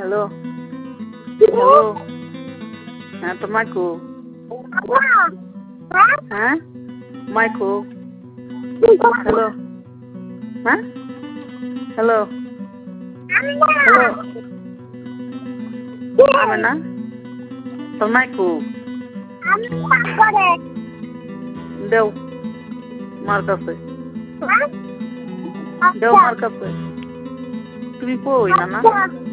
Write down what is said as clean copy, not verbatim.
hello hello হ্যাঁ তো মাইকো হ্যাঁ মাইকো হ্যালো হ্যাঁ হ্যালো হ্যালো আমি না তোর মাইকো দেও মার কাছে দেও মার কাছে তুমি কই না না